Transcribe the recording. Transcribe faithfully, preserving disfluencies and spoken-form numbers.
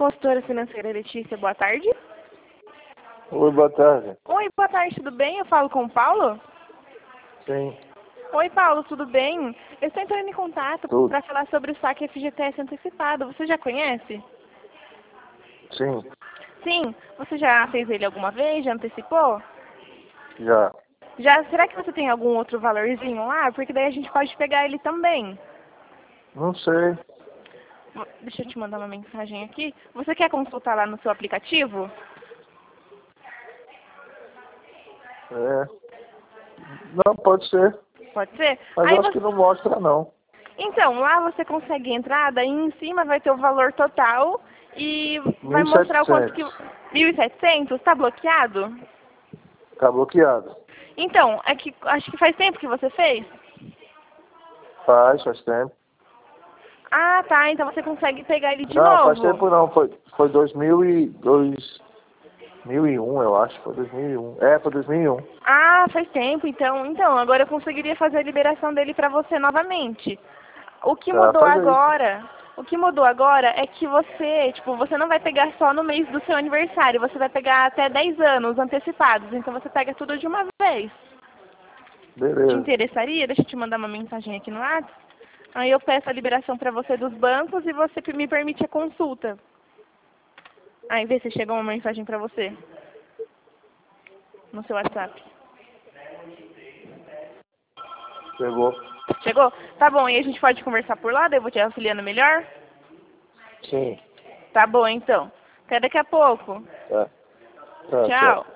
consultora financeira Letícia, boa tarde. Oi, boa tarde. Oi, boa tarde, tudo bem? Eu falo com o Paulo? Sim. Oi, Paulo, tudo bem? Eu estou entrando em contato para falar sobre o saque F G T S antecipado. Você já conhece? Sim. Sim. Você já fez ele alguma vez? Já antecipou? Já. Já? Será que você tem algum outro valorzinho lá? Porque daí a gente pode pegar ele também. Não sei. Deixa eu te mandar uma mensagem aqui. Você quer consultar lá no seu aplicativo? É. Não, pode ser. Pode ser? Mas Aí acho você... que não mostra, não. Então, lá você consegue entrar, daí em cima vai ter o valor total e vai mil e mostrar o quanto que... setecentos. mil e setecentos? Tá bloqueado? Tá bloqueado. Então, é que, acho que faz tempo que você fez? Faz, faz tempo. Ah, tá. Então você consegue pegar ele de Não, novo. faz tempo não. Foi, foi dois mil e dois, dois mil e um, eu acho. Foi dois mil e um. É, foi dois mil e um. Ah, faz tempo. Então, então agora eu conseguiria fazer a liberação dele pra você novamente. O que Tá, mudou faz aí. agora, o que mudou agora é que você, tipo, você não vai pegar só no mês do seu aniversário, você vai pegar até dez anos antecipados, então você pega tudo de uma vez. Te Beleza. interessaria? Deixa eu te mandar uma mensagem aqui no WhatsApp. Aí eu peço a liberação para você dos bancos e você me permite a consulta. Aí vê se chegou uma mensagem para você no seu WhatsApp. Chegou. Chegou? Tá bom, e a gente pode conversar por lá, daí eu vou te auxiliando melhor? Sim. Tá bom, então. Até daqui a pouco. Tá. Tá, tchau. Tchau.